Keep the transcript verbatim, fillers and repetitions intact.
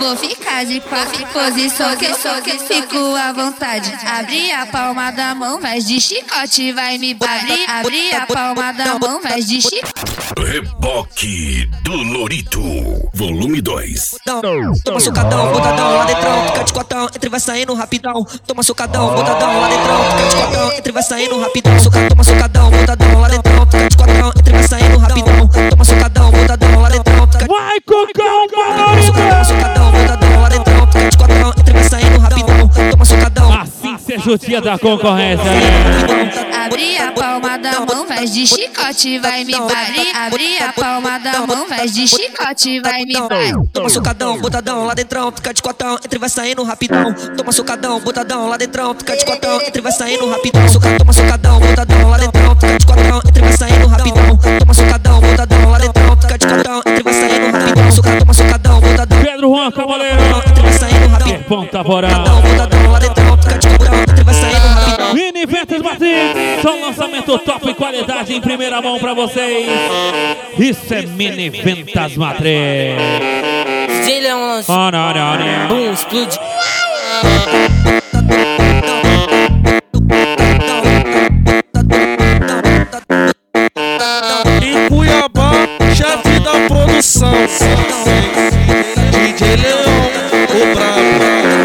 Vou ficar de quatro posição que só que fico à vontade. Abre a palma da mão, vai de chicote, vai me abrir. Abre a palma da mão, vai de chicote. Reboque do Lorito, volume dois. Toma socadão, botadão lá dentro, fica de cotão, entre vai saindo rapidão. Toma socadão, botadão lá dentro, fica de cotão, entre vai saindo rapidão. Soca, toma socadão, botadão lá dentro, fica de cotão, entre vai saindo rapidão. Toma socadão, botadão lá dentro, fica de vai, Cocão, toma socadão, socadão, botadão lá dentro, fica de cotão, entre vai saindo rapidão. Toma socadão. Assim seja o dia da concorrência, né? Abre a palma da mão, vai de chicote, vai me abrir. Abre a palma da mão, vai de chicote, vai me abrir. Toma socadão, botadão lá dentro, fica de cotão, entre vai saindo rapidão. Toma socadão, botadão lá dentro, fica de cotão, entre vai saindo rapidão. Soca, toma socadão, botadão lá dentro, fica de cotão, entre vai saindo rapidão. Toma socadão, botadão lá dentro, fica de cotão, entre vai saindo rapidão. Soca, toma socadão, botadão. Pedro Juan Cavaleiro, entre vai saindo rapidão. Ponta Boral. Botadão lá dentro, fica de cotão, entre vai saindo rapidão. Mini Ventas Matrix, só lançamento top e qualidade em primeira mão pra vocês. Isso é Mini Ventas Matrix. D J Leão lança. Oh, não, não, não. Boom, explode.